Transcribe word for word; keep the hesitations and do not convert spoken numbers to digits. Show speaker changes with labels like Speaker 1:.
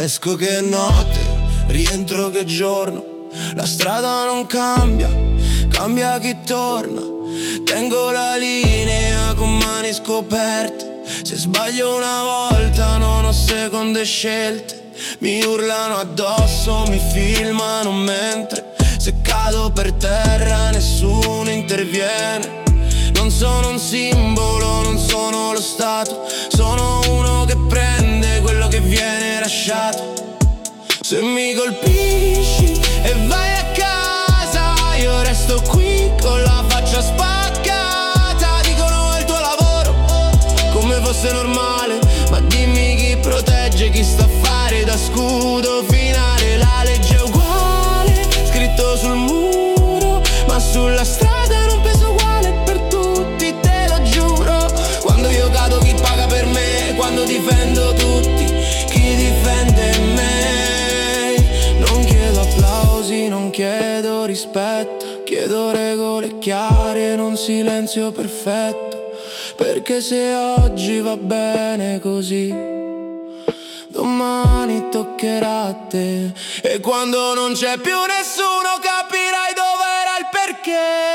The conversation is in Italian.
Speaker 1: Esco che notte, rientro che giorno, la strada non cambia, cambia chi torna. Tengo la linea con mani scoperte, se sbaglio una volta non ho seconde scelte. Mi urlano addosso, mi filmano mentre se cado per terra nessuno interviene. Non sono un simbolo, non sono lo Stato, sono uno che prende quello che viene lasciato. Se mi colpisci e vai a casa, io resto qui con la faccia spaccata. Dicono è il tuo lavoro, come fosse normale, ma dimmi chi protegge, chi sta a fare da scudo finale. La legge è uguale, scritto sul muro, ma sulla strada non peso uguale per tutti, te lo giuro. Quando io cado chi paga per me, quando difendo tutti, chi difende me. Non chiedo applausi, non chiedo rispetto, chiedo regole chiare, non silenzio perfetto. Perché se oggi va bene così, domani toccherà a te. E quando non c'è più nessuno capirai dov'era il perché.